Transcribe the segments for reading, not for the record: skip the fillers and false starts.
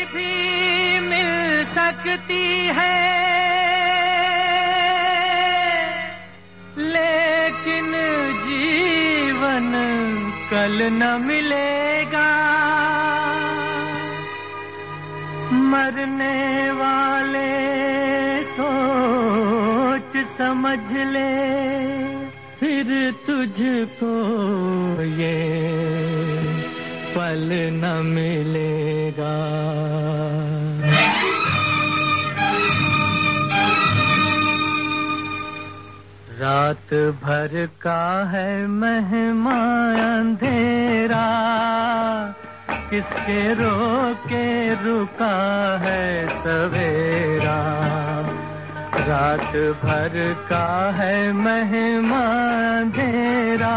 भी मिल सकती है, लेकिन जीवन कल न मिलेगा। मरने वाले सोच समझ ले, फिर तुझको ये पल न मिलेगा। रात भर का है मेहमान अंधेरा, किसके रोके रुका है सवेरा। रात भर का है मेहमान अंधेरा,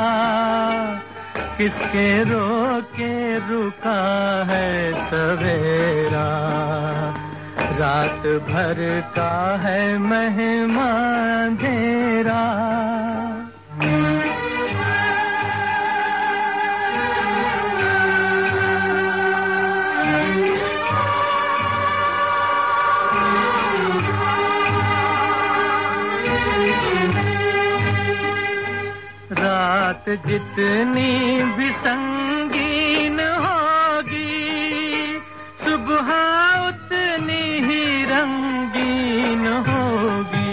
किसके रोके रुका है सवेरा। रात भर का है मेहमान अंधेरा। रात जितनी भी संगीन होगी, सुबह उतनी ही रंगीन होगी।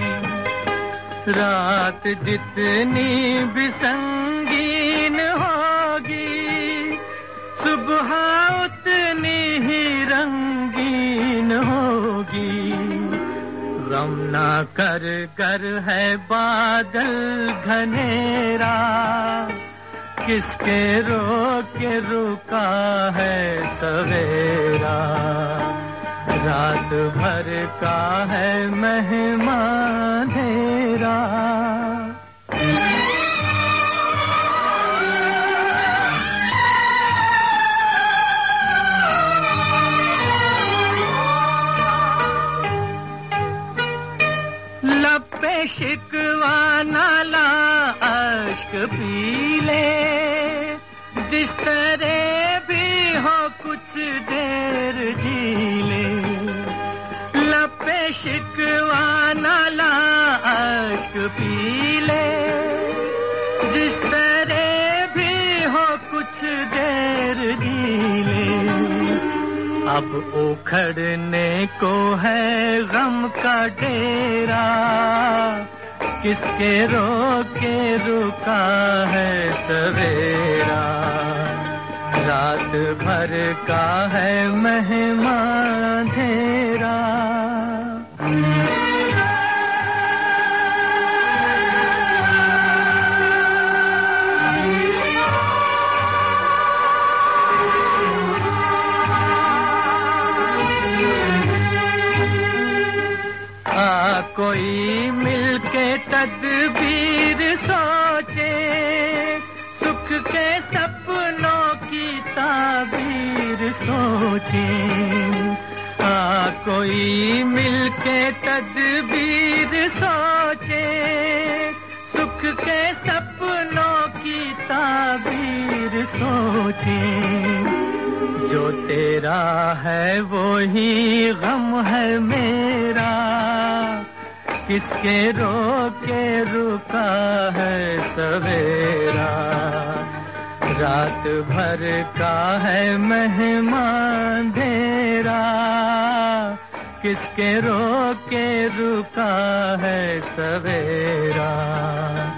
रात जितनी भी संगीन होगी, सुबह उतनी ही रंगीन होगी। गम ना कर कर है बादल घनेरा, किसके रोके रुका है सवेरा। रात भर का है मेहमान अंधेरा। लब पे शिकवा नाला अश्क पी ले, जिस तरह भी हो कुछ देर जी ले। लब पे शिकवा नाला अश्क पी ले, जिस तरह भी हो कुछ देर जी ले। अब उखड़ने को है गम का डेरा, किसके रोके रुका है सवेरा। रात भर का है मेहमान अंधेरा। कोई मिलके तदबीर सोचे, सुख के सपनों की ताबीर सोचे। कोई मिलके तदबीर सोचे, सुख के सपनों की ताबीर सोचे। जो तेरा है वो ही गम है मेरा, किसके रोके रुका है सवेरा। रात भर का है मेहमान अंधेरा, किसके रोके रुका है सवेरा।